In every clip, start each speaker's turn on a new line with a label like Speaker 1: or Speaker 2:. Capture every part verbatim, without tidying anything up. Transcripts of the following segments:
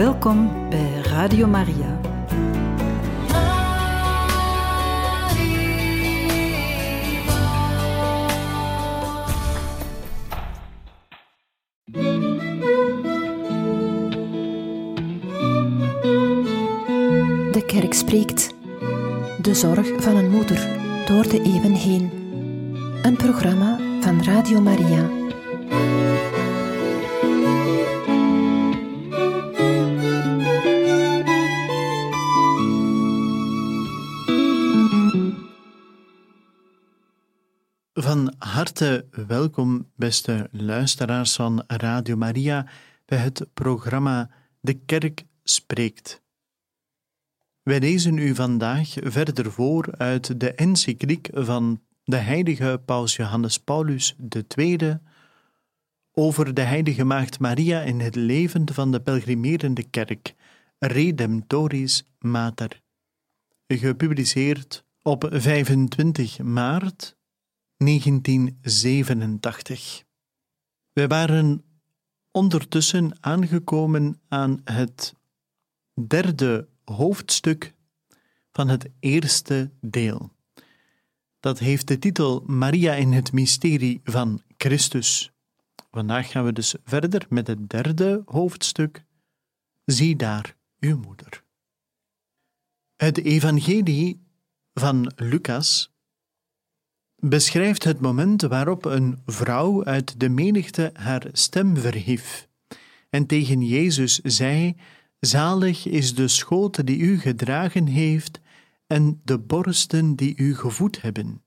Speaker 1: Welkom bij Radio Maria.
Speaker 2: De kerk spreekt. De zorg van een moeder door de eeuwen heen. Een programma van Radio Maria.
Speaker 3: Van harte welkom, beste luisteraars van Radio Maria, bij het programma De Kerk Spreekt. Wij lezen u vandaag verder voor uit de encycliek van de heilige Paus Johannes Paulus de Tweede over de heilige Maagd Maria in het leven van de pelgrimerende kerk, Redemptoris Mater, gepubliceerd op vijfentwintig maart negentien zevenentachtig. Wij waren ondertussen aangekomen aan het derde hoofdstuk van het eerste deel. Dat heeft de titel Maria in het mysterie van Christus. Vandaag gaan we dus verder met het derde hoofdstuk. Zie daar uw moeder. Het evangelie van Lucas beschrijft het moment waarop een vrouw uit de menigte haar stem verhief en tegen Jezus zei: zalig is de schoot die u gedragen heeft en de borsten die u gevoed hebben.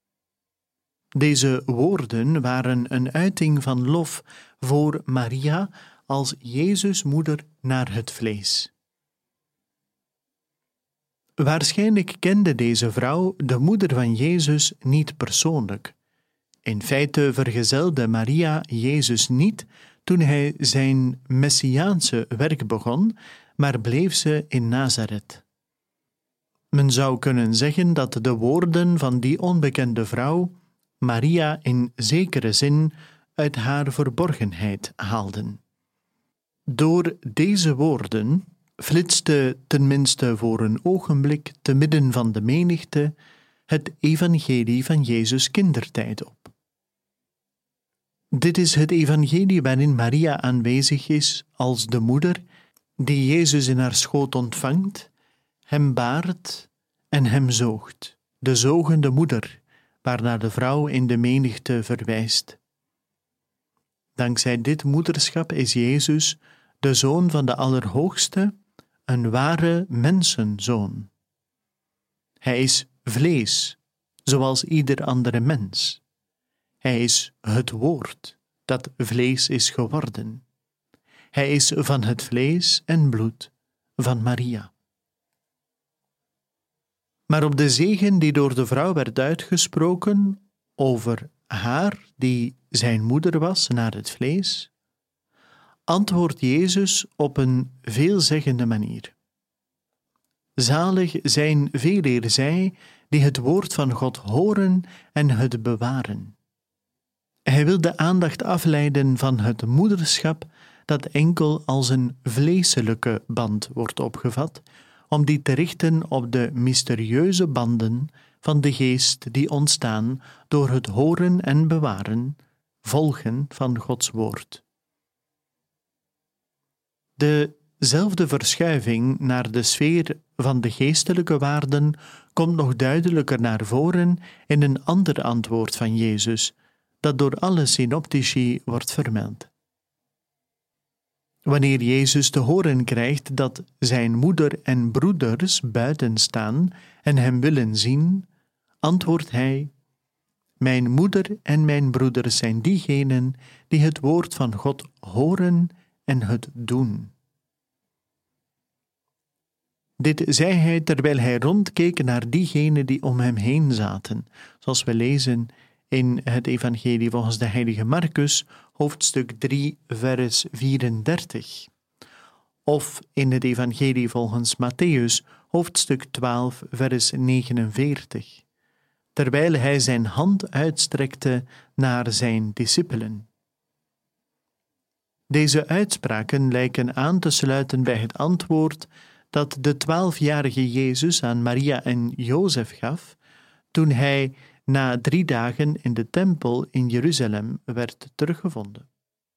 Speaker 3: Deze woorden waren een uiting van lof voor Maria als Jezus' moeder naar het vlees. Waarschijnlijk kende deze vrouw de moeder van Jezus niet persoonlijk. In feite vergezelde Maria Jezus niet toen hij zijn messiaanse werk begon, maar bleef ze in Nazareth. Men zou kunnen zeggen dat de woorden van die onbekende vrouw Maria in zekere zin uit haar verborgenheid haalden. Door deze woorden flitste tenminste voor een ogenblik te midden van de menigte het evangelie van Jezus' kindertijd op. Dit is het evangelie waarin Maria aanwezig is als de moeder die Jezus in haar schoot ontvangt, hem baart en hem zoogt, de zogende moeder, waarnaar de vrouw in de menigte verwijst. Dankzij dit moederschap is Jezus, de Zoon van de Allerhoogste, een ware mensenzoon. Hij is vlees, zoals ieder andere mens. Hij is het woord dat vlees is geworden. Hij is van het vlees en bloed van Maria. Maar op de zegen die door de vrouw werd uitgesproken over haar die zijn moeder was naar het vlees, antwoordt Jezus op een veelzeggende manier. Zalig zijn veeleer zij die het woord van God horen en het bewaren. Hij wil de aandacht afleiden van het moederschap dat enkel als een vleeselijke band wordt opgevat, om die te richten op de mysterieuze banden van de geest die ontstaan door het horen en bewaren, volgen van Gods woord. Dezelfde verschuiving naar de sfeer van de geestelijke waarden komt nog duidelijker naar voren in een ander antwoord van Jezus, dat door alle synoptici wordt vermeld. Wanneer Jezus te horen krijgt dat zijn moeder en broeders buiten staan en hem willen zien, antwoordt hij: mijn moeder en mijn broeders zijn diegenen die het woord van God horen en het doen. Dit zei hij terwijl hij rondkeek naar diegenen die om hem heen zaten, zoals we lezen in het evangelie volgens de heilige Marcus, hoofdstuk drie, vers vierendertig. Of in het evangelie volgens Matthäus, hoofdstuk twaalf, vers negenenveertig. Terwijl hij zijn hand uitstrekte naar zijn discipelen. Deze uitspraken lijken aan te sluiten bij het antwoord dat de twaalfjarige Jezus aan Maria en Jozef gaf toen hij na drie dagen in de tempel in Jeruzalem werd teruggevonden.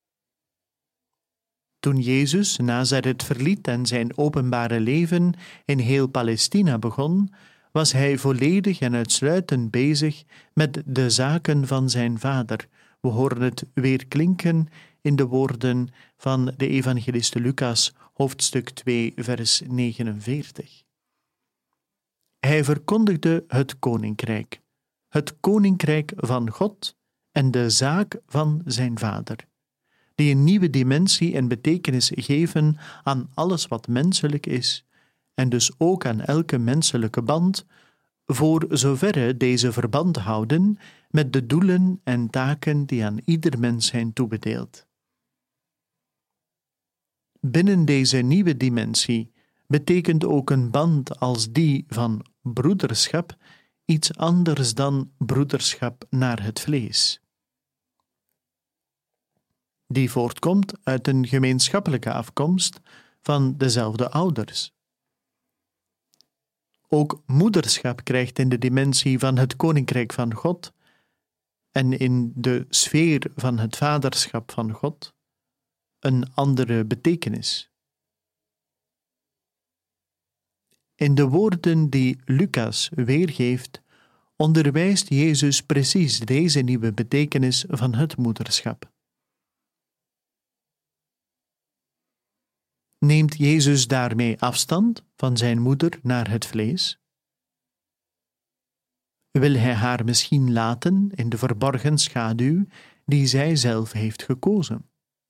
Speaker 3: Toen Jezus Nazareth verliet en zijn openbare leven in heel Palestina begon, was hij volledig en uitsluitend bezig met de zaken van zijn Vader. We horen het weer klinken in de woorden van de evangeliste Lucas, hoofdstuk twee, vers negenenveertig. Hij verkondigde het koninkrijk, het koninkrijk van God en de zaak van zijn Vader, die een nieuwe dimensie en betekenis geven aan alles wat menselijk is, en dus ook aan elke menselijke band, voor zoverre deze verband houden met de doelen en taken die aan ieder mens zijn toebedeeld. Binnen deze nieuwe dimensie betekent ook een band als die van broederschap iets anders dan broederschap naar het vlees, die voortkomt uit een gemeenschappelijke afkomst van dezelfde ouders. Ook moederschap krijgt in de dimensie van het koninkrijk van God en in de sfeer van het vaderschap van God een andere betekenis. In de woorden die Lucas weergeeft, onderwijst Jezus precies deze nieuwe betekenis van het moederschap. Neemt Jezus daarmee afstand van zijn moeder naar het vlees? Wil hij haar misschien laten in de verborgen schaduw die zij zelf heeft gekozen?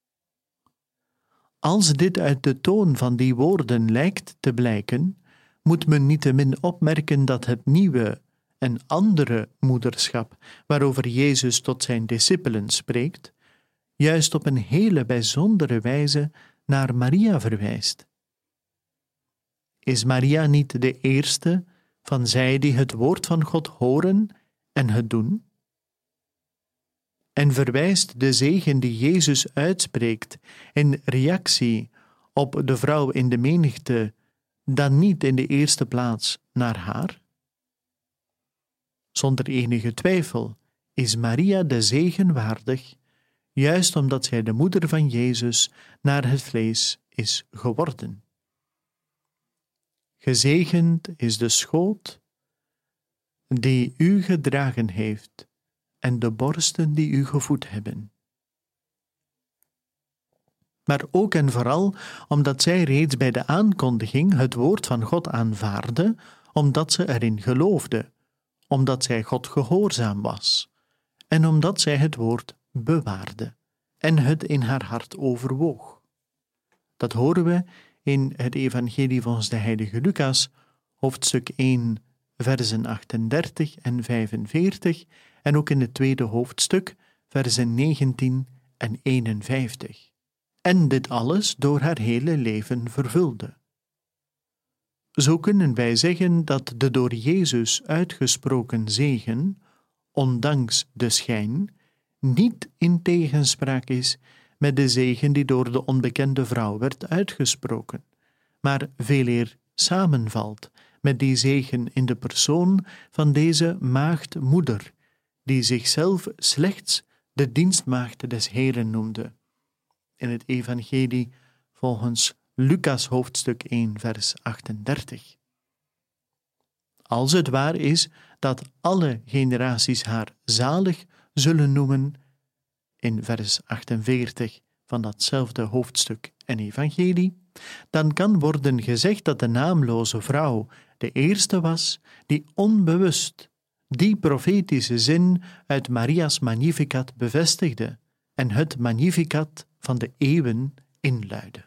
Speaker 3: Als dit uit de toon van die woorden lijkt te blijken, moet men niettemin opmerken dat het nieuwe en andere moederschap waarover Jezus tot zijn discipelen spreekt, juist op een hele bijzondere wijze naar Maria verwijst. Is Maria niet de eerste van zij die het woord van God horen en het doen? En verwijst de zegen die Jezus uitspreekt in reactie op de vrouw in de menigte dan niet in de eerste plaats naar haar? Zonder enige twijfel is Maria de zegen waardig, juist omdat zij de moeder van Jezus naar het vlees is geworden. Gezegend is de schoot die u gedragen heeft en de borsten die u gevoed hebben. Maar ook en vooral omdat zij reeds bij de aankondiging het woord van God aanvaarde, omdat ze erin geloofde, omdat zij God gehoorzaam was en omdat zij het woord bewaarde en het in haar hart overwoog. Dat horen we in het evangelie volgens de heilige Lucas, hoofdstuk één, versen achtendertig en vijfenveertig, en ook in het tweede hoofdstuk, versen negentien en eenenvijftig. En dit alles door haar hele leven vervulde. Zo kunnen wij zeggen dat de door Jezus uitgesproken zegen, ondanks de schijn, niet in tegenspraak is met de zegen die door de onbekende vrouw werd uitgesproken, maar veeleer samenvalt met die zegen in de persoon van deze maagdmoeder, die zichzelf slechts de dienstmaagd des Heeren noemde. In het evangelie volgens Lucas hoofdstuk één, vers achtendertig. Als het waar is dat alle generaties haar zalig zullen noemen, in vers achtenveertig van datzelfde hoofdstuk en evangelie, dan kan worden gezegd dat de naamloze vrouw de eerste was die onbewust die profetische zin uit Maria's Magnificat bevestigde en het Magnificat van de eeuwen inluidde.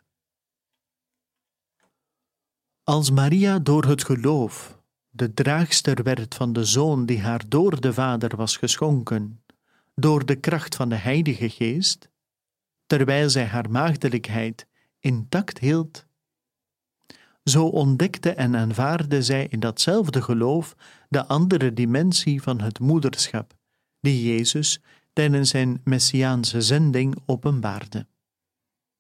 Speaker 3: Als Maria door het geloof de draagster werd van de Zoon die haar door de Vader was geschonken, door de kracht van de Heilige Geest, terwijl zij haar maagdelijkheid intact hield, zo ontdekte en aanvaarde zij in datzelfde geloof de andere dimensie van het moederschap, die Jezus tijdens zijn messiaanse zending openbaarde.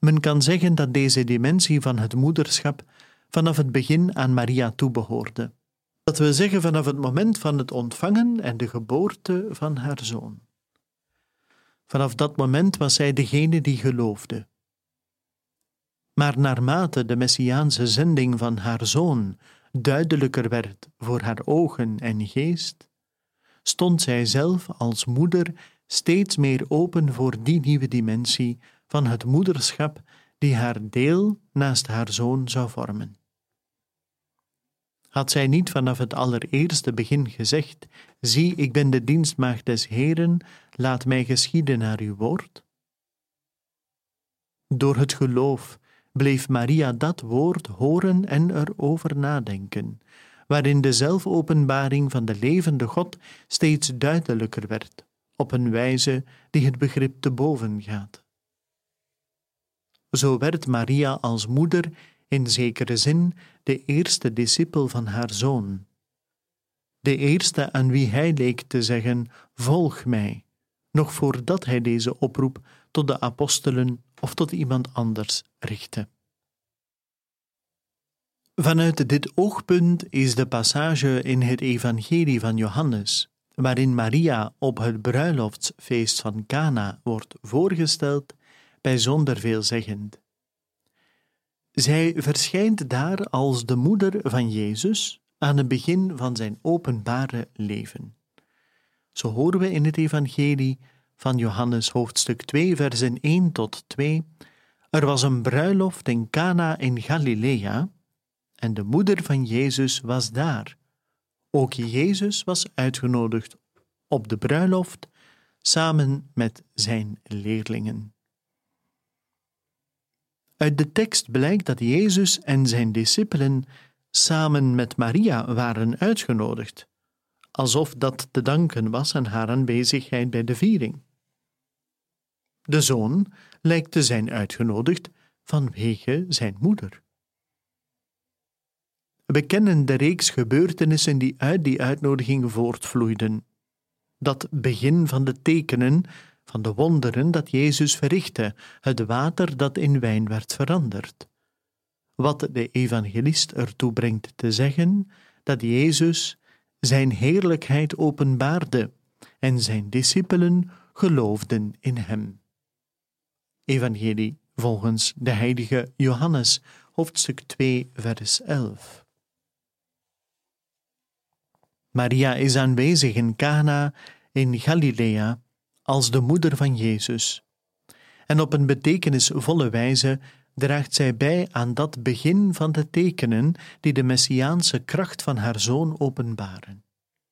Speaker 3: Men kan zeggen dat deze dimensie van het moederschap vanaf het begin aan Maria toebehoorde. Dat wil zeggen vanaf het moment van het ontvangen en de geboorte van haar zoon. Vanaf dat moment was zij degene die geloofde. Maar naarmate de messiaanse zending van haar zoon duidelijker werd voor haar ogen en geest, stond zij zelf als moeder steeds meer open voor die nieuwe dimensie van het moederschap die haar deel naast haar zoon zou vormen. Had zij niet vanaf het allereerste begin gezegd: zie, ik ben de dienstmaagd des Heeren, laat mij geschieden naar uw woord? Door het geloof bleef Maria dat woord horen en erover nadenken, waarin de zelfopenbaring van de levende God steeds duidelijker werd, op een wijze die het begrip te boven gaat. Zo werd Maria als moeder in zekere zin de eerste discipel van haar zoon, de eerste aan wie hij leek te zeggen: volg mij, nog voordat hij deze oproep tot de apostelen of tot iemand anders richtte. Vanuit dit oogpunt is de passage in het evangelie van Johannes, waarin Maria op het bruiloftsfeest van Kana wordt voorgesteld, bijzonder veelzeggend. Zij verschijnt daar als de moeder van Jezus aan het begin van zijn openbare leven. Zo horen we in het evangelie van Johannes hoofdstuk twee, versen één tot twee. Er was een bruiloft in Kana in Galilea en de moeder van Jezus was daar. Ook Jezus was uitgenodigd op de bruiloft samen met zijn leerlingen. Uit de tekst blijkt dat Jezus en zijn discipelen samen met Maria waren uitgenodigd, alsof dat te danken was aan haar aanwezigheid bij de viering. De zoon lijkt te zijn uitgenodigd vanwege zijn moeder. We kennen de reeks gebeurtenissen die uit die uitnodiging voortvloeiden. Dat begin van de tekenen, van de wonderen dat Jezus verrichtte, het water dat in wijn werd veranderd. Wat de evangelist ertoe brengt te zeggen dat Jezus zijn heerlijkheid openbaarde en zijn discipelen geloofden in hem. Evangelie volgens de heilige Johannes, hoofdstuk twee, vers elf. Maria is aanwezig in Kana in Galilea als de moeder van Jezus. En op een betekenisvolle wijze draagt zij bij aan dat begin van de tekenen die de messiaanse kracht van haar zoon openbaren.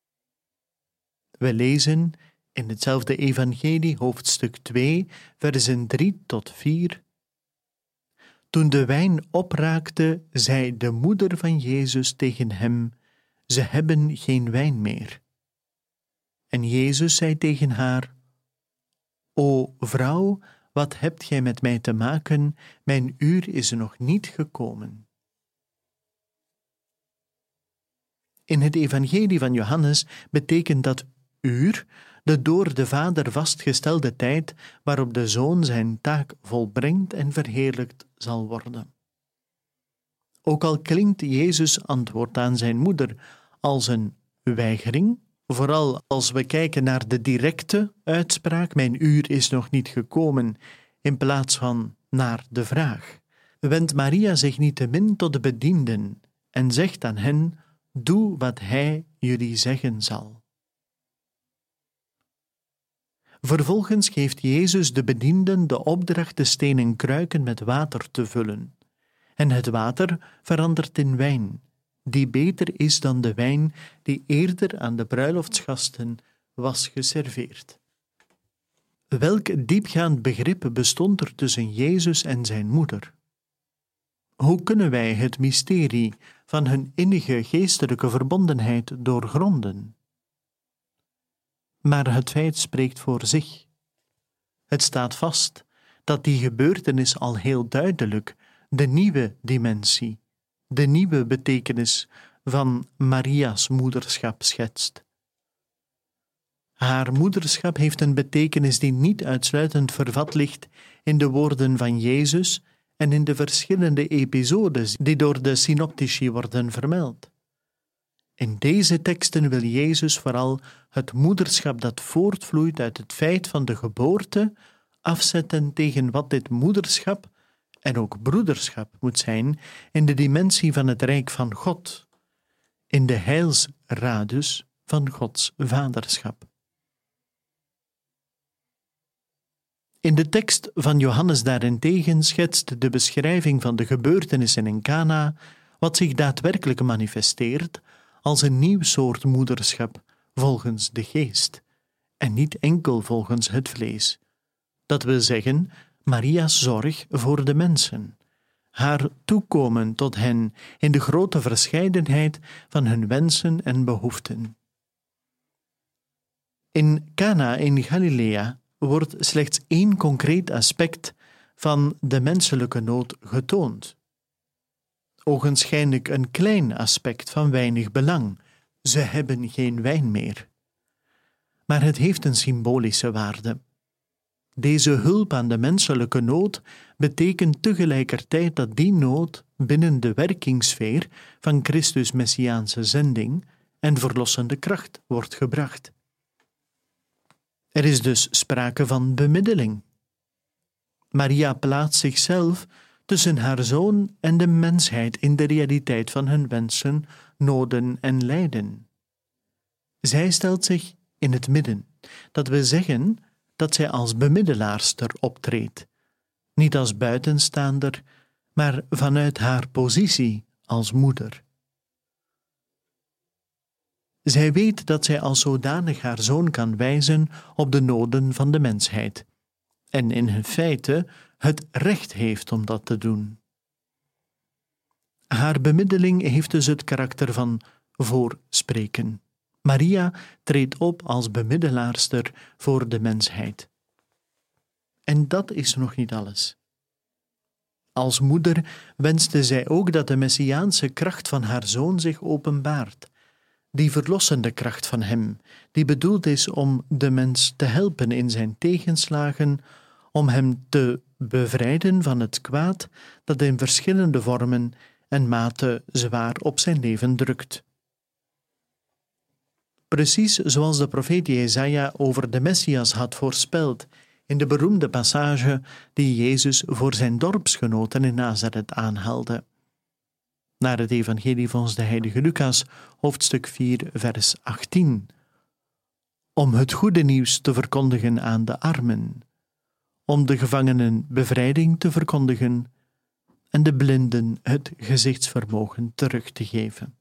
Speaker 3: We lezen in hetzelfde evangelie, hoofdstuk twee, versen drie tot vier. Toen de wijn opraakte, zei de moeder van Jezus tegen hem: ze hebben geen wijn meer. En Jezus zei tegen haar: O vrouw, wat hebt gij met mij te maken? Mijn uur is nog niet gekomen. In het evangelie van Johannes betekent dat uur de door de Vader vastgestelde tijd waarop de Zoon zijn taak volbrengt en verheerlijkt zal worden. Ook al klinkt Jezus' antwoord aan zijn moeder als een weigering, vooral als we kijken naar de directe uitspraak, mijn uur is nog niet gekomen, in plaats van naar de vraag, wendt Maria zich niettemin tot de bedienden en zegt aan hen: doe wat hij jullie zeggen zal. Vervolgens geeft Jezus de bedienden de opdracht de stenen kruiken met water te vullen. En het water verandert in wijn, die beter is dan de wijn die eerder aan de bruiloftsgasten was geserveerd. Welk diepgaand begrip bestond er tussen Jezus en zijn moeder? Hoe kunnen wij het mysterie van hun innige geestelijke verbondenheid doorgronden? Maar het feit spreekt voor zich. Het staat vast dat die gebeurtenis al heel duidelijk de nieuwe dimensie, de nieuwe betekenis van Maria's moederschap schetst. Haar moederschap heeft een betekenis die niet uitsluitend vervat ligt in de woorden van Jezus en in de verschillende episodes die door de synoptici worden vermeld. In deze teksten wil Jezus vooral het moederschap dat voortvloeit uit het feit van de geboorte afzetten tegen wat dit moederschap en ook broederschap moet zijn in de dimensie van het rijk van God, in de heilsradius van Gods vaderschap. In de tekst van Johannes daarentegen schetst de beschrijving van de gebeurtenissen in Kana wat zich daadwerkelijk manifesteert als een nieuw soort moederschap volgens de geest en niet enkel volgens het vlees. Dat wil zeggen, Maria's zorg voor de mensen, haar toekomen tot hen in de grote verscheidenheid van hun wensen en behoeften. In Kana in Galilea wordt slechts één concreet aspect van de menselijke nood getoond. Ogenschijnlijk een klein aspect van weinig belang. Ze hebben geen wijn meer. Maar het heeft een symbolische waarde. Deze hulp aan de menselijke nood betekent tegelijkertijd dat die nood binnen de werkingssfeer van Christus' messiaanse zending en verlossende kracht wordt gebracht. Er is dus sprake van bemiddeling. Maria plaatst zichzelf tussen haar zoon en de mensheid in de realiteit van hun wensen, noden en lijden. Zij stelt zich in het midden, dat wil zeggen dat zij als bemiddelaarster optreedt, niet als buitenstaander, maar vanuit haar positie als moeder. Zij weet dat zij als zodanig haar zoon kan wijzen op de noden van de mensheid en in feite het recht heeft om dat te doen. Haar bemiddeling heeft dus het karakter van voorspreken. Maria treedt op als bemiddelaarster voor de mensheid. En dat is nog niet alles. Als moeder wenste zij ook dat de messiaanse kracht van haar zoon zich openbaart, die verlossende kracht van hem, die bedoeld is om de mens te helpen in zijn tegenslagen, om hem te bevrijden van het kwaad dat in verschillende vormen en maten zwaar op zijn leven drukt. Precies zoals de profeet Jesaja over de Messias had voorspeld in de beroemde passage die Jezus voor zijn dorpsgenoten in Nazareth aanhaalde. Naar het evangelie volgens de heilige Lucas, hoofdstuk vier, vers achttien. Om het goede nieuws te verkondigen aan de armen, om de gevangenen bevrijding te verkondigen en de blinden het gezichtsvermogen terug te geven.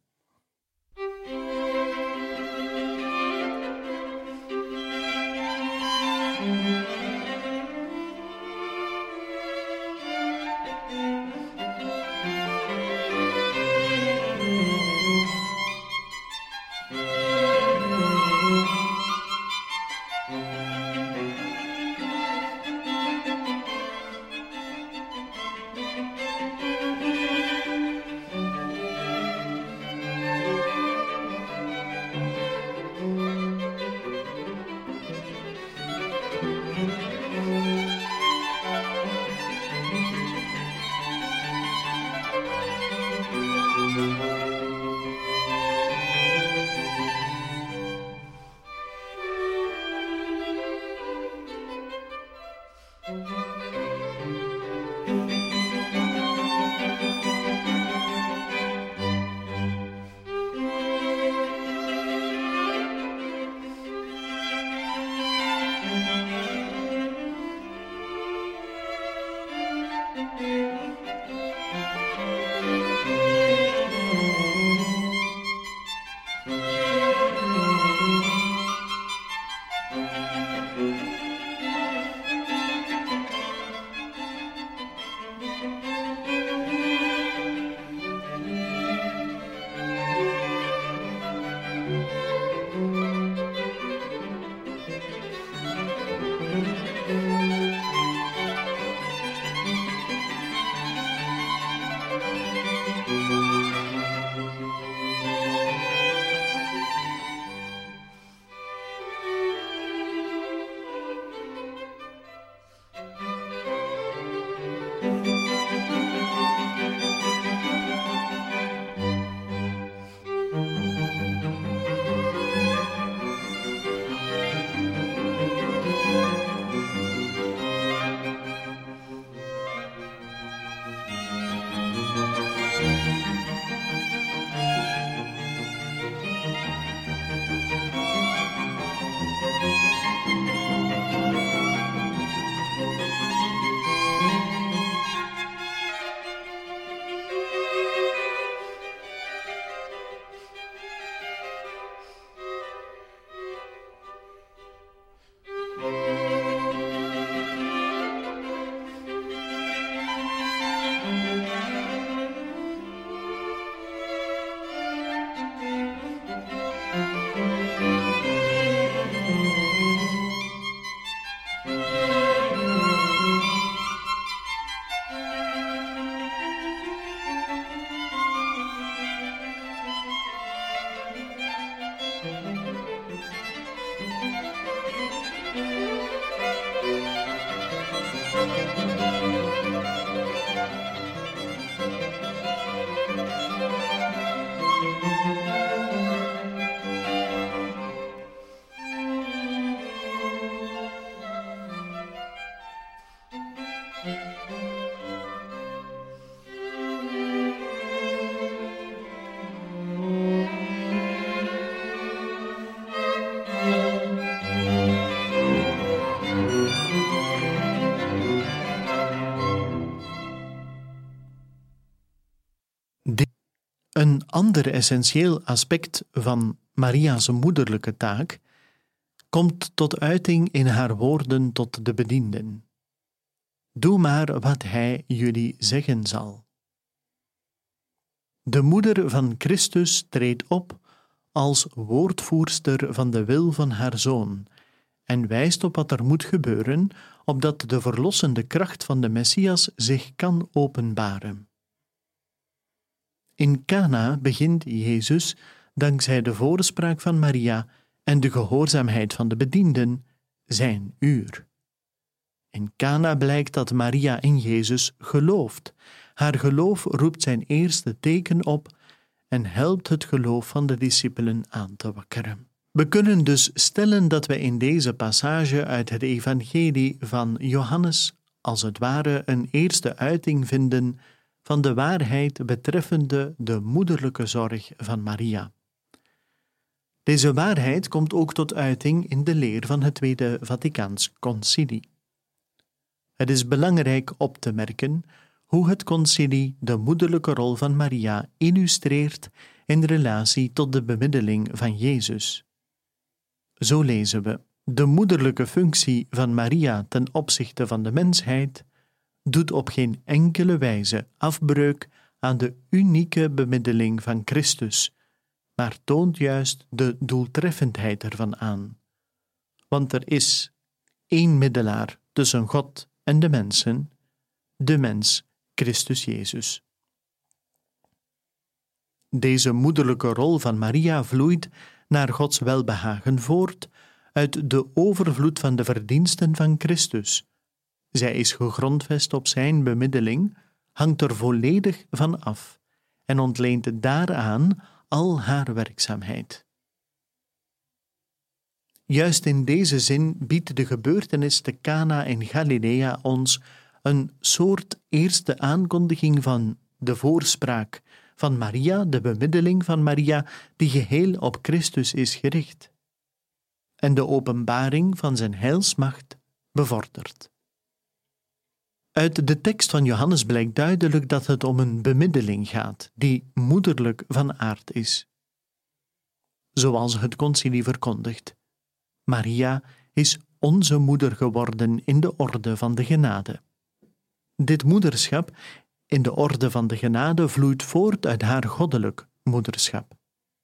Speaker 3: Een ander essentieel aspect van Maria's moederlijke taak komt tot uiting in haar woorden tot de bedienden. Doe maar wat hij jullie zeggen zal. De moeder van Christus treedt op als woordvoerster van de wil van haar zoon en wijst op wat er moet gebeuren, opdat de verlossende kracht van de Messias zich kan openbaren. In Kana begint Jezus, dankzij de voorspraak van Maria en de gehoorzaamheid van de bedienden, zijn uur. In Kana blijkt dat Maria in Jezus gelooft. Haar geloof roept zijn eerste teken op en helpt het geloof van de discipelen aan te wakkeren. We kunnen dus stellen dat we in deze passage uit het evangelie van Johannes als het ware een eerste uiting vinden van de waarheid betreffende de moederlijke zorg van Maria. Deze waarheid komt ook tot uiting in de leer van het Tweede Vaticaans Concilie. Het is belangrijk op te merken hoe het concilie de moederlijke rol van Maria illustreert in relatie tot de bemiddeling van Jezus. Zo lezen we: de moederlijke functie van Maria ten opzichte van de mensheid doet op geen enkele wijze afbreuk aan de unieke bemiddeling van Christus, maar toont juist de doeltreffendheid ervan aan. Want er is één middelaar tussen God en de mensen, de mens Christus Jezus. Deze moederlijke rol van Maria vloeit naar Gods welbehagen voort uit de overvloed van de verdiensten van Christus. Zij is gegrondvest op zijn bemiddeling, hangt er volledig van af en ontleent daaraan al haar werkzaamheid. Juist in deze zin biedt de gebeurtenis te Kana in Galilea ons een soort eerste aankondiging van de voorspraak van Maria, de bemiddeling van Maria, die geheel op Christus is gericht, en de openbaring van zijn heilsmacht bevordert. Uit de tekst van Johannes blijkt duidelijk dat het om een bemiddeling gaat, die moederlijk van aard is. Zoals het concilie verkondigt: Maria is onze moeder geworden in de orde van de genade. Dit moederschap in de orde van de genade vloeit voort uit haar goddelijk moederschap.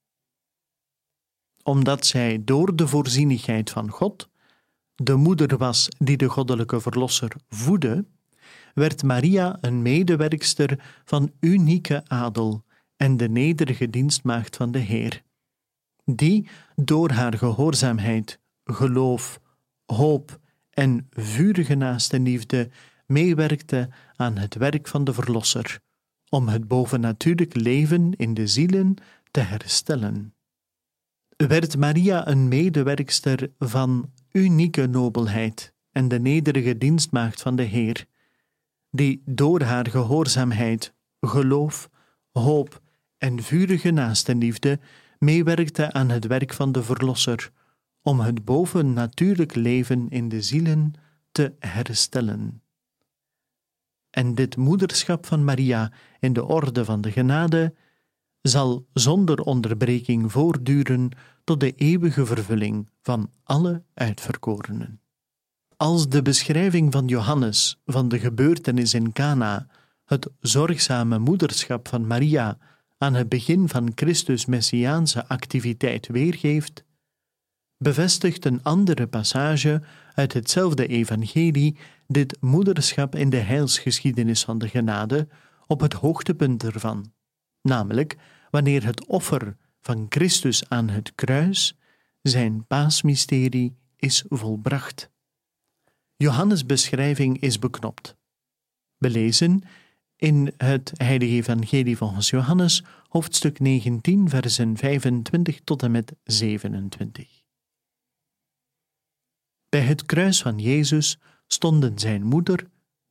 Speaker 3: Omdat zij door de voorzienigheid van God de moeder was die de goddelijke verlosser voedde, werd Maria een medewerkster van unieke adel en de nederige dienstmaagd van de Heer, die door haar gehoorzaamheid, geloof, hoop en vurige naastenliefde meewerkte aan het werk van de Verlosser, om het bovennatuurlijk leven in de zielen te herstellen. Werd Maria een medewerkster van unieke nobelheid en de nederige dienstmaagd van de Heer, die door haar gehoorzaamheid, geloof, hoop en vurige naastenliefde meewerkte aan het werk van de Verlosser, om het bovennatuurlijk leven in de zielen te herstellen. En dit moederschap van Maria in de orde van de genade zal zonder onderbreking voortduren tot de eeuwige vervulling van alle uitverkorenen. Als de beschrijving van Johannes van de gebeurtenis in Kana het zorgzame moederschap van Maria aan het begin van Christus' messiaanse activiteit weergeeft, bevestigt een andere passage uit hetzelfde evangelie dit moederschap in de heilsgeschiedenis van de genade op het hoogtepunt ervan, namelijk wanneer het offer van Christus aan het kruis, zijn paasmysterie, is volbracht. Johannes' beschrijving is beknopt. We lezen in het Heilige Evangelie volgens Johannes, hoofdstuk negentien, versen vijfentwintig tot en met zevenentwintig. Bij het kruis van Jezus stonden zijn moeder,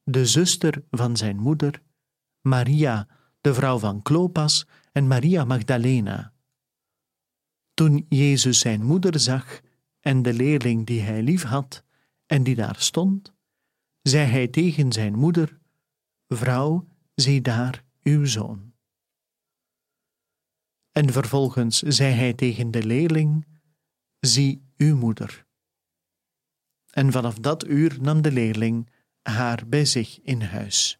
Speaker 3: de zuster van zijn moeder, Maria, de vrouw van Klopas, en Maria Magdalena. Toen Jezus zijn moeder zag en de leerling die hij lief had en die daar stond, zei hij tegen zijn moeder: Vrouw, zie daar uw zoon. En vervolgens zei hij tegen de leerling: Zie uw moeder. En vanaf dat uur nam de leerling haar bij zich in huis.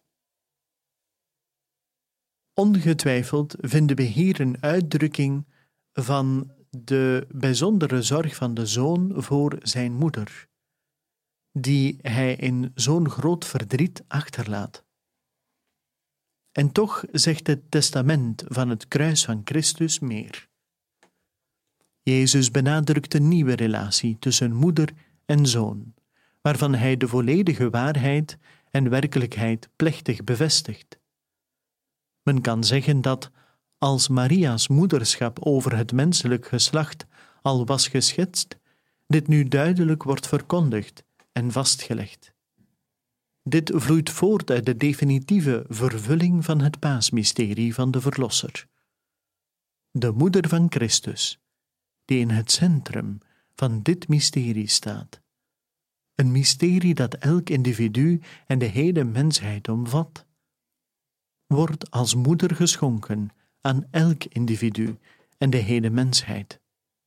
Speaker 3: Ongetwijfeld vinden we hier een uitdrukking van de bijzondere zorg van de zoon voor zijn moeder, die hij in zo'n groot verdriet achterlaat. En toch zegt het testament van het kruis van Christus meer. Jezus benadrukt een nieuwe relatie tussen moeder en zoon, waarvan hij de volledige waarheid en werkelijkheid plechtig bevestigt. Men kan zeggen dat, als Maria's moederschap over het menselijk geslacht al was geschetst, dit nu duidelijk wordt verkondigd en vastgelegd. Dit vloeit voort uit de definitieve vervulling van het paasmysterie van de Verlosser. De moeder van Christus, die in het centrum van dit mysterie staat. Een mysterie dat elk individu en de hele mensheid omvat, wordt als moeder geschonken aan elk individu en de hele mensheid.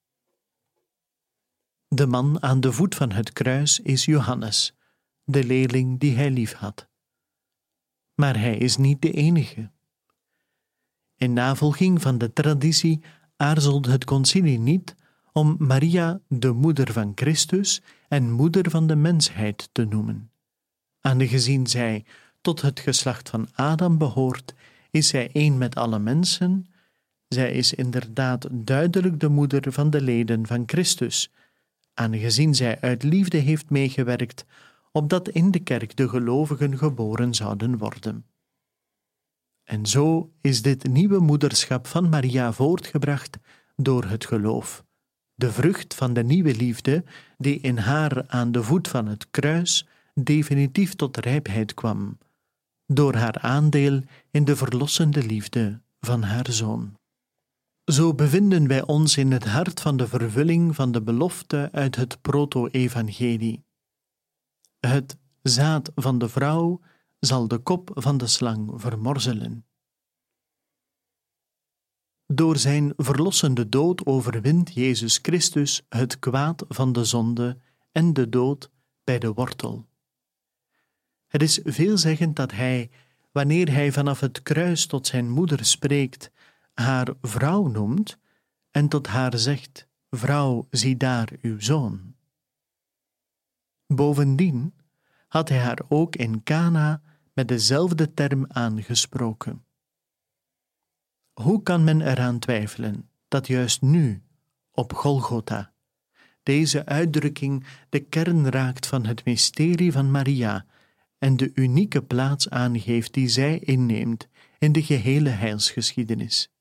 Speaker 3: De man aan de voet van het kruis is Johannes, de leerling die hij lief had. Maar hij is niet de enige. In navolging van de traditie aarzelt het concilie niet om Maria de moeder van Christus en moeder van de mensheid te noemen. Aangezien zij tot het geslacht van Adam behoort, is zij één met alle mensen. Zij is inderdaad duidelijk de moeder van de leden van Christus, aangezien zij uit liefde heeft meegewerkt, opdat in de kerk de gelovigen geboren zouden worden. En zo is dit nieuwe moederschap van Maria voortgebracht door het geloof, de vrucht van de nieuwe liefde die in haar aan de voet van het kruis definitief tot rijpheid kwam, door haar aandeel in de verlossende liefde van haar zoon. Zo bevinden wij ons in het hart van de vervulling van de belofte uit het proto-evangelie. Het zaad van de vrouw zal de kop van de slang vermorzelen. Door zijn verlossende dood overwint Jezus Christus het kwaad van de zonde en de dood bij de wortel. Het is veelzeggend dat hij, wanneer hij vanaf het kruis tot zijn moeder spreekt, haar vrouw noemt en tot haar zegt: Vrouw, zie daar uw zoon. Bovendien had hij haar ook in Kana met dezelfde term aangesproken. Hoe kan men eraan twijfelen dat juist nu, op Golgotha, deze uitdrukking de kern raakt van het mysterie van Maria en de unieke plaats aangeeft die zij inneemt in de gehele heilsgeschiedenis?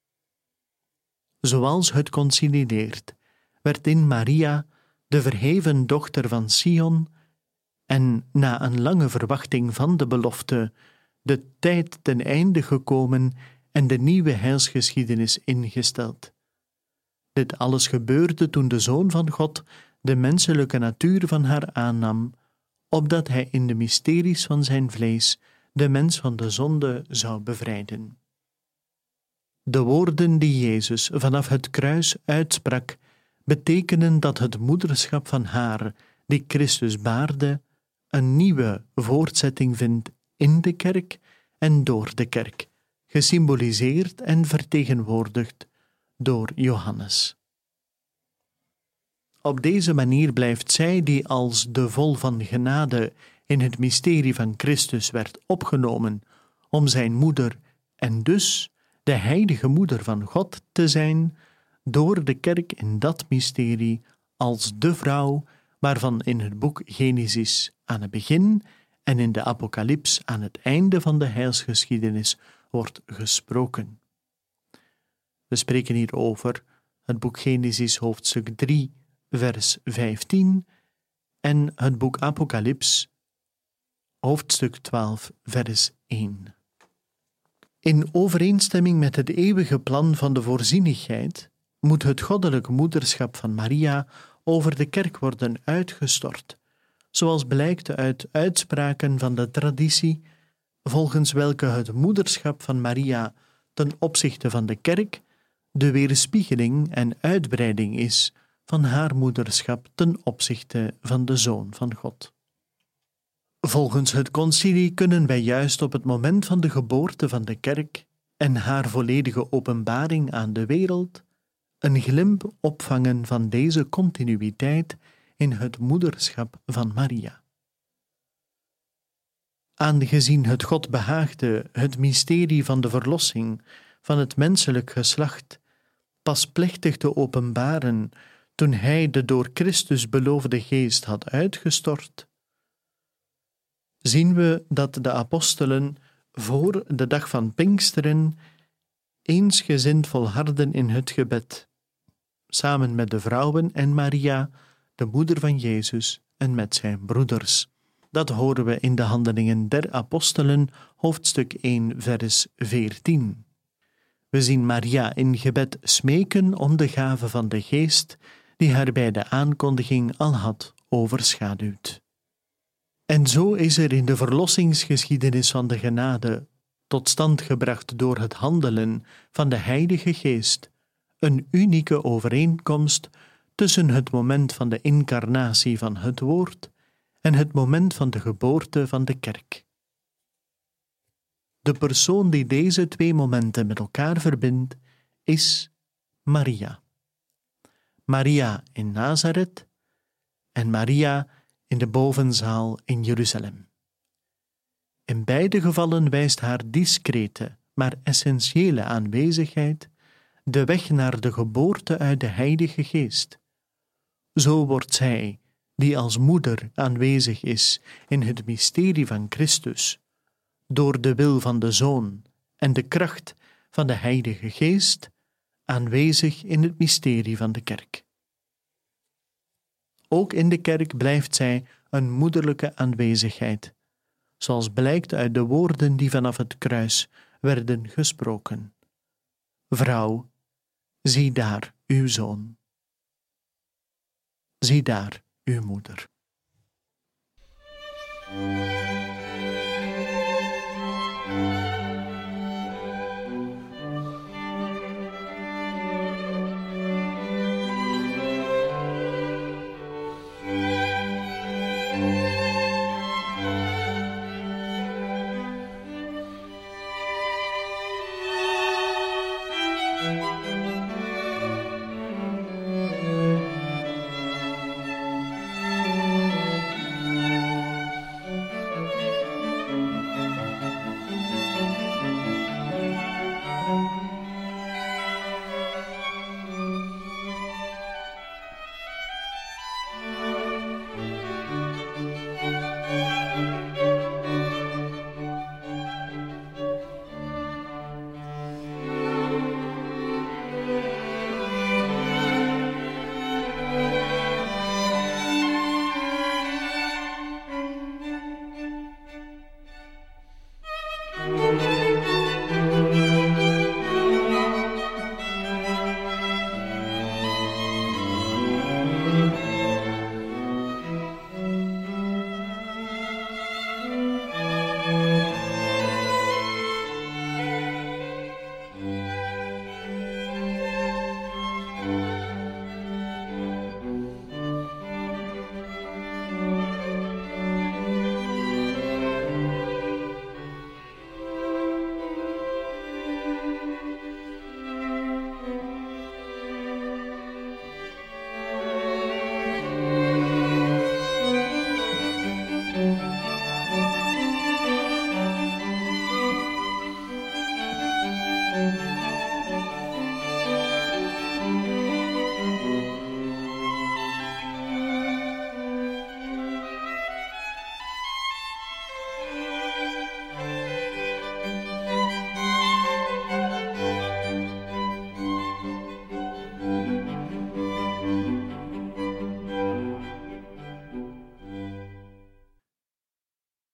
Speaker 3: Zoals het concilie leert, werd in Maria, de verheven dochter van Sion, en na een lange verwachting van de belofte, de tijd ten einde gekomen en de nieuwe heilsgeschiedenis ingesteld. Dit alles gebeurde toen de Zoon van God de menselijke natuur van haar aannam, opdat hij in de mysteries van zijn vlees de mens van de zonde zou bevrijden. De woorden die Jezus vanaf het kruis uitsprak, betekenen dat het moederschap van haar, die Christus baarde, een nieuwe voortzetting vindt in de kerk en door de kerk, gesymboliseerd en vertegenwoordigd door Johannes. Op deze manier blijft zij, die als de vol van genade in het mysterie van Christus werd opgenomen, om zijn moeder en dus de heilige moeder van God te zijn, door de kerk in dat mysterie als de vrouw waarvan in het boek Genesis aan het begin en in de Apocalyps aan het einde van de heilsgeschiedenis wordt gesproken. We spreken hier over het boek Genesis hoofdstuk drie, vers vijftien en het boek Apocalyps hoofdstuk twaalf, vers één. In overeenstemming met het eeuwige plan van de voorzienigheid moet het goddelijk moederschap van Maria over de kerk worden uitgestort, zoals blijkt uit uitspraken van de traditie, volgens welke het moederschap van Maria ten opzichte van de kerk de weerspiegeling en uitbreiding is van haar moederschap ten opzichte van de Zoon van God. Volgens het concilie kunnen wij juist op het moment van de geboorte van de kerk en haar volledige openbaring aan de wereld een glimp opvangen van deze continuïteit in het moederschap van Maria. Aangezien het God behaagde het mysterie van de verlossing van het menselijk geslacht pas plechtig te openbaren toen hij de door Christus beloofde geest had uitgestort, zien we dat de apostelen voor de dag van Pinksteren eensgezind volharden in het gebed, samen met de vrouwen en Maria, de moeder van Jezus, en met zijn broeders. Dat horen we in de Handelingen der Apostelen, hoofdstuk één, vers veertien. We zien Maria in gebed smeken om de gave van de geest, die haar bij de aankondiging al had overschaduwd. En zo is er in de verlossingsgeschiedenis van de genade, tot stand gebracht door het handelen van de Heilige Geest, een unieke overeenkomst tussen het moment van de incarnatie van het Woord en het moment van de geboorte van de kerk. De persoon die deze twee momenten met elkaar verbindt, is Maria. Maria in Nazareth en Maria in de bovenzaal in Jeruzalem. In beide gevallen wijst haar discrete, maar essentiële aanwezigheid de weg naar de geboorte uit de Heilige Geest. Zo wordt zij, die als moeder aanwezig is in het mysterie van Christus, door de wil van de Zoon en de kracht van de Heilige Geest, aanwezig in het mysterie van de kerk. Ook in de kerk blijft zij een moederlijke aanwezigheid, zoals blijkt uit de woorden die vanaf het kruis werden gesproken. Vrouw, zie daar uw zoon. Zie daar uw moeder.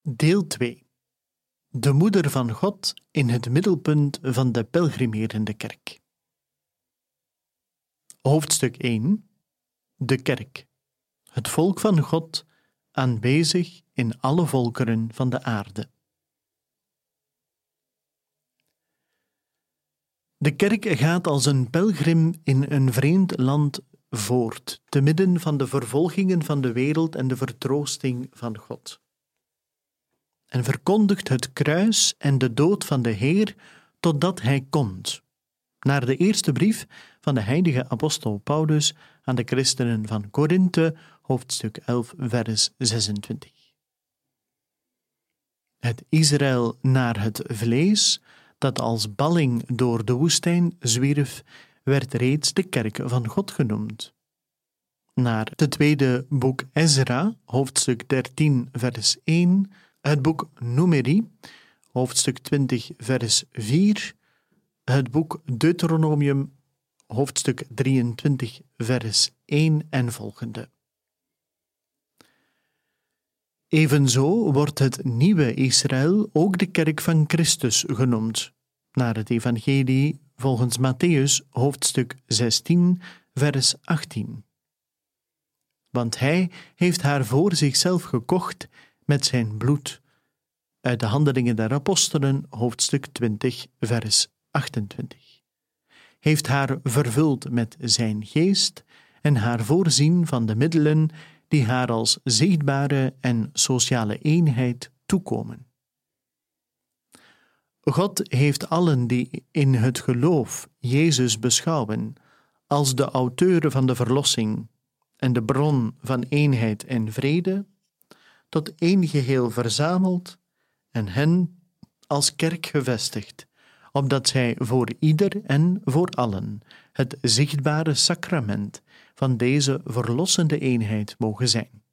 Speaker 3: Deel twee. De Moeder van God in het middelpunt van de pelgrimerende kerk. Hoofdstuk één. De kerk. Het volk van God, aanwezig in alle volkeren van de aarde. De kerk gaat als een pelgrim in een vreemd land voort, te midden van de vervolgingen van de wereld en de vertroosting van God. En verkondigt het kruis en de dood van de Heer totdat Hij komt. Naar de eerste brief van de heilige apostel Paulus aan de christenen van Korinthe, hoofdstuk elf, vers zesentwintig. Het Israël naar het vlees, dat als balling door de woestijn zwierf, werd reeds de kerk van God genoemd. Naar het tweede boek Ezra, hoofdstuk dertien, vers één, het boek Numeri, hoofdstuk twintig, vers vier, het boek Deuteronomium, hoofdstuk drieëntwintig, vers één en volgende. Evenzo wordt het nieuwe Israël ook de kerk van Christus genoemd, naar het evangelie volgens Mattheüs, hoofdstuk zestien, vers achttien. Want hij heeft haar voor zichzelf gekocht met zijn bloed, uit de Handelingen der Apostelen, hoofdstuk twintig, vers achtentwintig. Heeft haar vervuld met zijn geest en haar voorzien van de middelen die haar als zichtbare en sociale eenheid toekomen. God heeft allen die in het geloof Jezus beschouwen als de auteur van de verlossing en de bron van eenheid en vrede, tot één geheel verzameld en hen als kerk gevestigd, opdat zij voor ieder en voor allen het zichtbare sacrament van deze verlossende eenheid mogen zijn.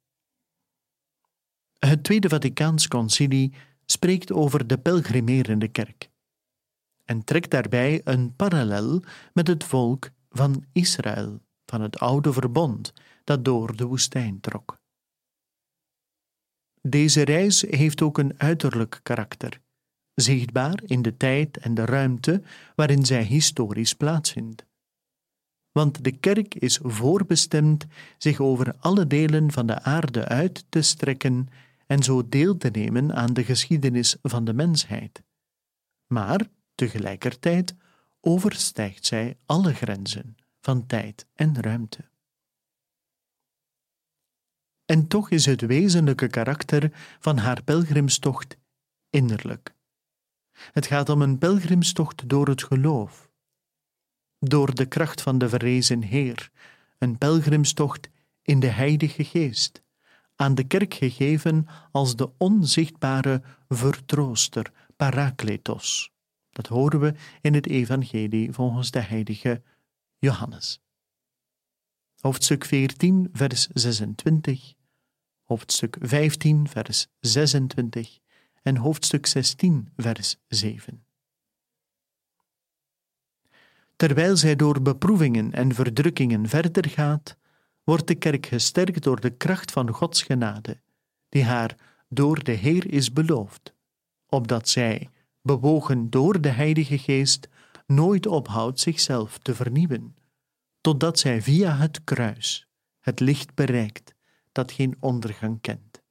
Speaker 3: Het Tweede Vaticaans Concilie spreekt over de pelgrimerende kerk en trekt daarbij een parallel met het volk van Israël, van het oude verbond dat door de woestijn trok. Deze reis heeft ook een uiterlijk karakter, zichtbaar in de tijd en de ruimte waarin zij historisch plaatsvindt. Want de kerk is voorbestemd zich over alle delen van de aarde uit te strekken en zo deel te nemen aan de geschiedenis van de mensheid. Maar tegelijkertijd overstijgt zij alle grenzen van tijd en ruimte. En toch is het wezenlijke karakter van haar pelgrimstocht innerlijk. Het gaat om een pelgrimstocht door het geloof, door de kracht van de verrezen Heer, een pelgrimstocht in de Heilige Geest, aan de kerk gegeven als de onzichtbare vertrooster, Parakletos. Dat horen we in het evangelie volgens de heilige Johannes. Hoofdstuk veertien, vers zesentwintig, hoofdstuk vijftien, vers zesentwintig en hoofdstuk zestien, vers zeven. Terwijl zij door beproevingen en verdrukkingen verder gaat, wordt de kerk gesterkt door de kracht van Gods genade, die haar door de Heer is beloofd, opdat zij, bewogen door de Heilige Geest, nooit ophoudt zichzelf te vernieuwen, totdat zij via het kruis het licht bereikt dat geen ondergang kent.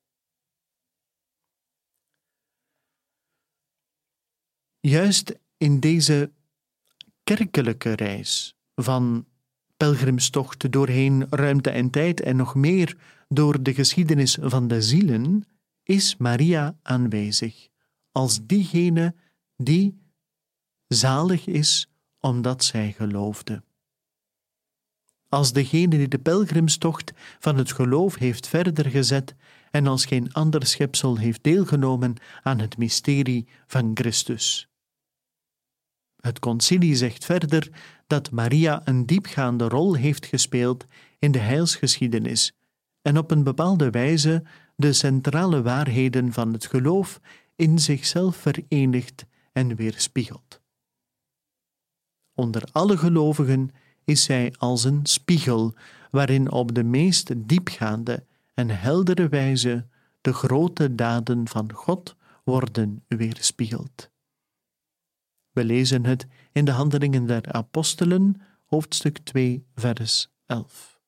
Speaker 3: Juist in deze kerkelijke reis van pelgrimstocht doorheen ruimte en tijd en nog meer door de geschiedenis van de zielen, is Maria aanwezig als diegene die zalig is omdat zij geloofde. Als degene die de pelgrimstocht van het geloof heeft verder gezet en als geen ander schepsel heeft deelgenomen aan het mysterie van Christus. Het concilie zegt verder dat Maria een diepgaande rol heeft gespeeld in de heilsgeschiedenis en op een bepaalde wijze de centrale waarheden van het geloof in zichzelf verenigt en weerspiegelt. Onder alle gelovigen is zij als een spiegel waarin op de meest diepgaande en heldere wijze de grote daden van God worden weerspiegeld. We lezen het in de Handelingen der Apostelen, hoofdstuk twee, vers elf.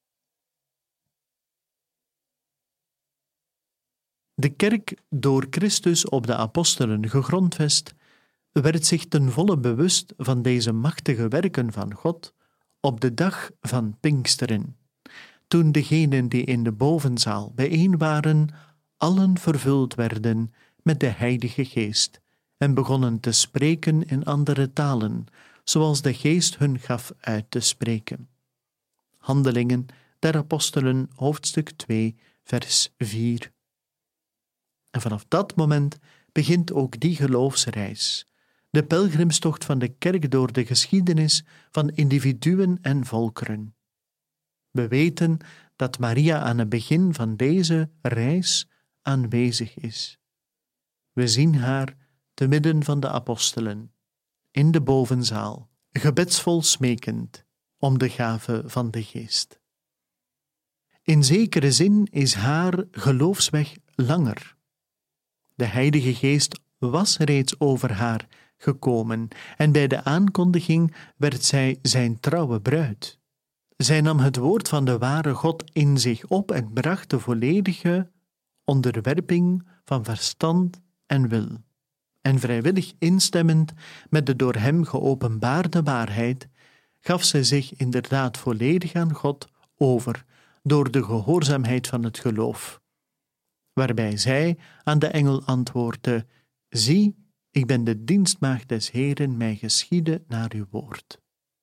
Speaker 3: De kerk, door Christus op de apostelen gegrondvest, werd zich ten volle bewust van deze machtige werken van God op de dag van Pinksteren, toen degenen die in de bovenzaal bijeen waren, allen vervuld werden met de Heilige Geest en begonnen te spreken in andere talen, zoals de Geest hun gaf uit te spreken. Handelingen der Apostelen, hoofdstuk twee, vers vier. En vanaf dat moment begint ook die geloofsreis, de pelgrimstocht van de kerk door de geschiedenis van individuen en volkeren. We weten dat Maria aan het begin van deze reis aanwezig is. We zien haar te midden van de apostelen, in de bovenzaal, gebedsvol smekend om de gave van de Geest. In zekere zin is haar geloofsweg langer. De Heilige Geest was reeds over haar gekomen en bij de aankondiging werd zij zijn trouwe bruid. Zij nam het woord van de ware God in zich op en bracht de volledige onderwerping van verstand en wil. En vrijwillig instemmend met de door hem geopenbaarde waarheid, gaf zij zich inderdaad volledig aan God over door de gehoorzaamheid van het geloof. Waarbij zij aan de engel antwoordde: zie, ik ben de dienstmaagd des Heeren, mij geschiede naar uw woord.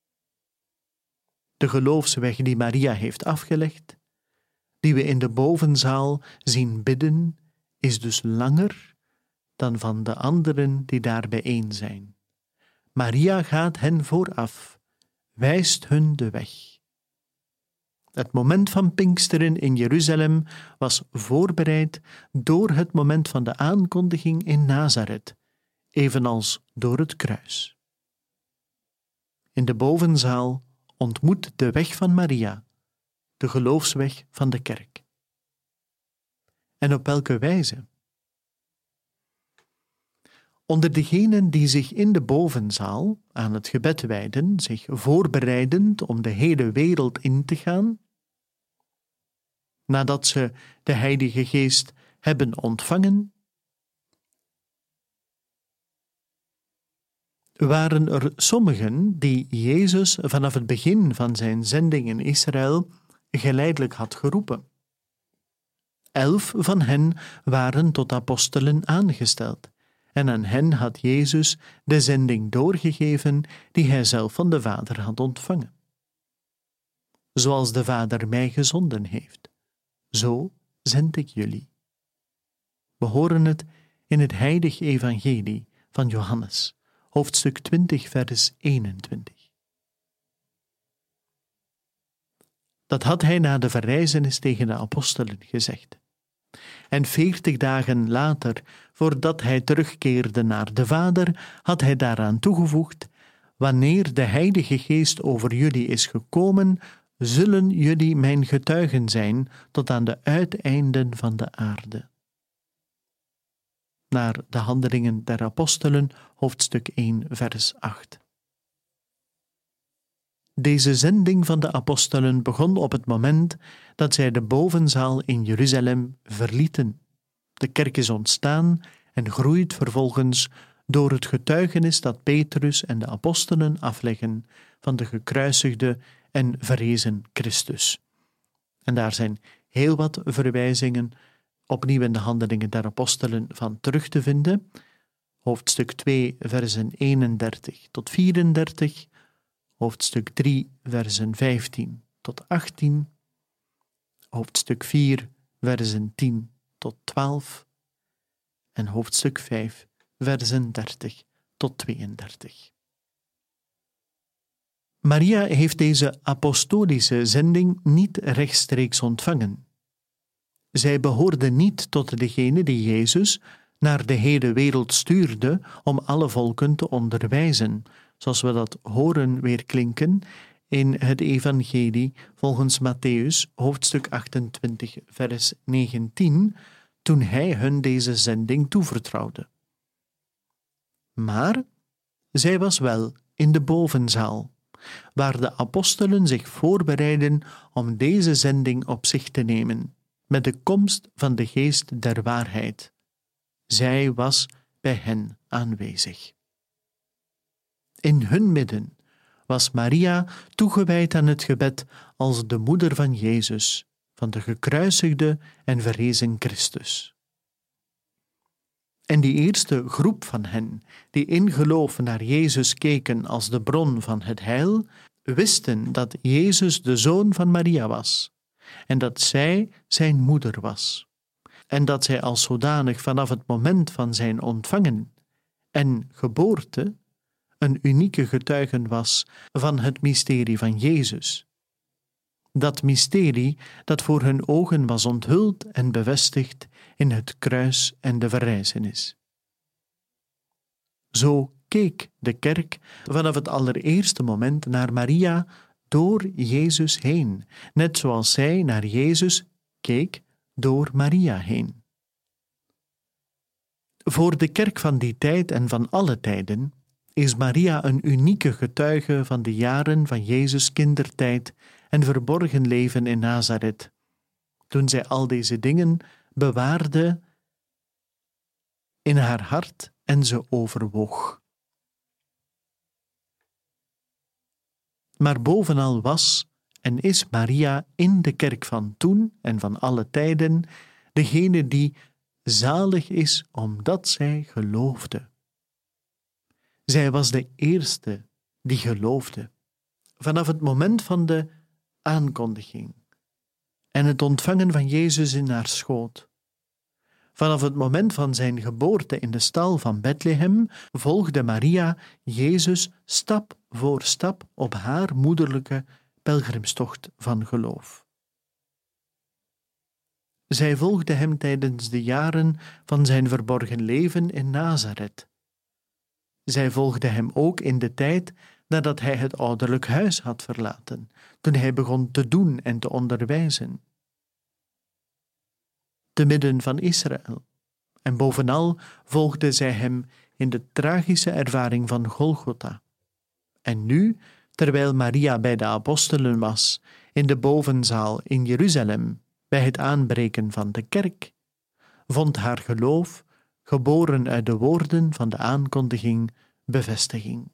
Speaker 3: De geloofsweg die Maria heeft afgelegd, die we in de bovenzaal zien bidden, is dus langer dan van de anderen die daar bijeen zijn. Maria gaat hen vooraf, wijst hun de weg. Het moment van Pinksteren in Jeruzalem was voorbereid door het moment van de aankondiging in Nazareth, evenals door het kruis. In de bovenzaal ontmoet de weg van Maria, de geloofsweg van de kerk. En op welke wijze? Onder degenen die zich in de bovenzaal aan het gebed wijden, zich voorbereidend om de hele wereld in te gaan, nadat ze de Heilige Geest hebben ontvangen, waren er sommigen die Jezus vanaf het begin van zijn zending in Israël geleidelijk had geroepen. Elf van hen waren tot apostelen aangesteld, en aan hen had Jezus de zending doorgegeven die hij zelf van de Vader had ontvangen. Zoals de Vader mij gezonden heeft, zo zend ik jullie. We horen het in het heilige evangelie van Johannes, hoofdstuk twintig, vers eenentwintig. Dat had hij na de verrijzenis tegen de apostelen gezegd. En veertig dagen later, voordat hij terugkeerde naar de Vader, had hij daaraan toegevoegd: wanneer de Heilige Geest over jullie is gekomen, zullen jullie mijn getuigen zijn tot aan de uiteinden van de aarde. Naar de Handelingen der Apostelen, hoofdstuk één, vers acht. Deze zending van de apostelen begon op het moment dat zij de bovenzaal in Jeruzalem verlieten. De kerk is ontstaan en groeit vervolgens door het getuigenis dat Petrus en de apostelen afleggen van de gekruisigde en verrezen Christus. En daar zijn heel wat verwijzingen opnieuw in de Handelingen der Apostelen van terug te vinden. Hoofdstuk twee, versen eenendertig tot vierendertig, hoofdstuk drie, versen vijftien tot achttien, hoofdstuk vier, versen tien tot twaalf en hoofdstuk vijf, versen dertig tot tweeëndertig. Maria heeft deze apostolische zending niet rechtstreeks ontvangen. Zij behoorde niet tot degene die Jezus naar de hele wereld stuurde om alle volken te onderwijzen, zoals we dat horen weerklinken in het evangelie volgens Mattheüs, hoofdstuk achtentwintig, vers negentien, toen hij hun deze zending toevertrouwde. Maar zij was wel in de bovenzaal, waar de apostelen zich voorbereiden om deze zending op zich te nemen, met de komst van de geest der waarheid. Zij was bij hen aanwezig. In hun midden was Maria toegewijd aan het gebed als de moeder van Jezus, van de gekruisigde en verrezen Christus. En die eerste groep van hen, die in geloof naar Jezus keken als de bron van het heil, wisten dat Jezus de zoon van Maria was, en dat zij zijn moeder was, en dat zij als zodanig vanaf het moment van zijn ontvangen en geboorte een unieke getuige was van het mysterie van Jezus. Dat mysterie dat voor hun ogen was onthuld en bevestigd in het kruis en de verrijzenis. Zo keek de kerk vanaf het allereerste moment naar Maria door Jezus heen, net zoals zij naar Jezus keek door Maria heen. Voor de kerk van die tijd en van alle tijden is Maria een unieke getuige van de jaren van Jezus' kindertijd en verborgen leven in Nazareth, toen zij al deze dingen bewaarde in haar hart en ze overwoog. Maar bovenal was en is Maria in de kerk van toen en van alle tijden degene die zalig is omdat zij geloofde. Zij was de eerste die geloofde, vanaf het moment van de aankondiging en het ontvangen van Jezus in haar schoot. Vanaf het moment van zijn geboorte in de stal van Bethlehem volgde Maria Jezus stap voor stap op haar moederlijke pelgrimstocht van geloof. Zij volgde hem tijdens de jaren van zijn verborgen leven in Nazareth. Zij volgde hem ook in de tijd nadat hij het ouderlijk huis had verlaten, toen hij begon te doen en te onderwijzen. Te midden van Israël. En bovenal volgde zij hem in de tragische ervaring van Golgotha. En nu, terwijl Maria bij de apostelen was, in de bovenzaal in Jeruzalem, bij het aanbreken van de kerk, vond haar geloof, geboren uit de woorden van de aankondiging, bevestiging.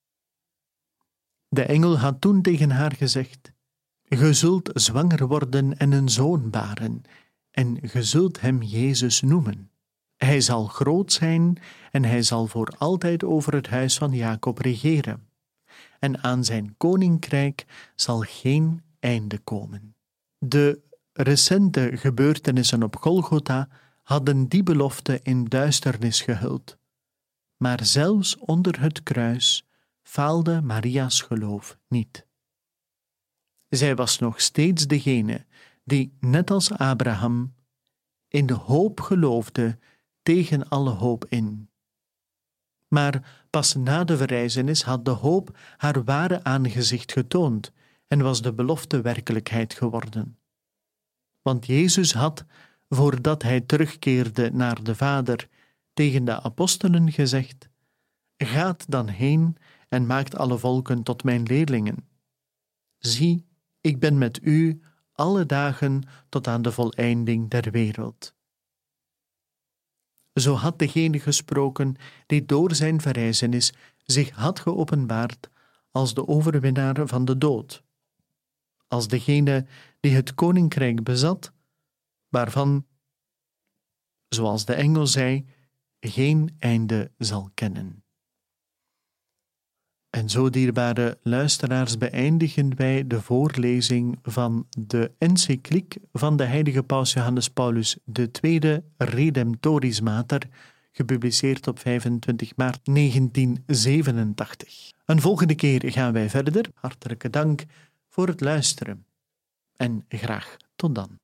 Speaker 3: De engel had toen tegen haar gezegd: "Ge zult zwanger worden en een zoon baren, en ge zult hem Jezus noemen. Hij zal groot zijn en hij zal voor altijd over het huis van Jacob regeren. En aan zijn koninkrijk zal geen einde komen." De recente gebeurtenissen op Golgotha hadden die belofte in duisternis gehuld. Maar zelfs onder het kruis faalde Maria's geloof niet. Zij was nog steeds degene die, net als Abraham, in de hoop geloofde tegen alle hoop in. Maar pas na de verrijzenis had de hoop haar ware aangezicht getoond en was de belofte werkelijkheid geworden. Want Jezus had, voordat hij terugkeerde naar de Vader, tegen de apostelen gezegd: "Gaat dan heen en maakt alle volken tot mijn leerlingen. Zie, ik ben met u alle dagen tot aan de voleinding der wereld." Zo had degene gesproken die door zijn verrijzenis zich had geopenbaard als de overwinnaar van de dood, als degene die het koninkrijk bezat, waarvan, zoals de engel zei, geen einde zal kennen. En zo, dierbare luisteraars, beëindigen wij de voorlezing van de encycliek van de heilige paus Johannes Paulus de Tweede, Redemptoris Mater, gepubliceerd op vijfentwintig maart negentien zevenentachtig. Een volgende keer gaan wij verder. Hartelijke dank voor het luisteren en graag tot dan.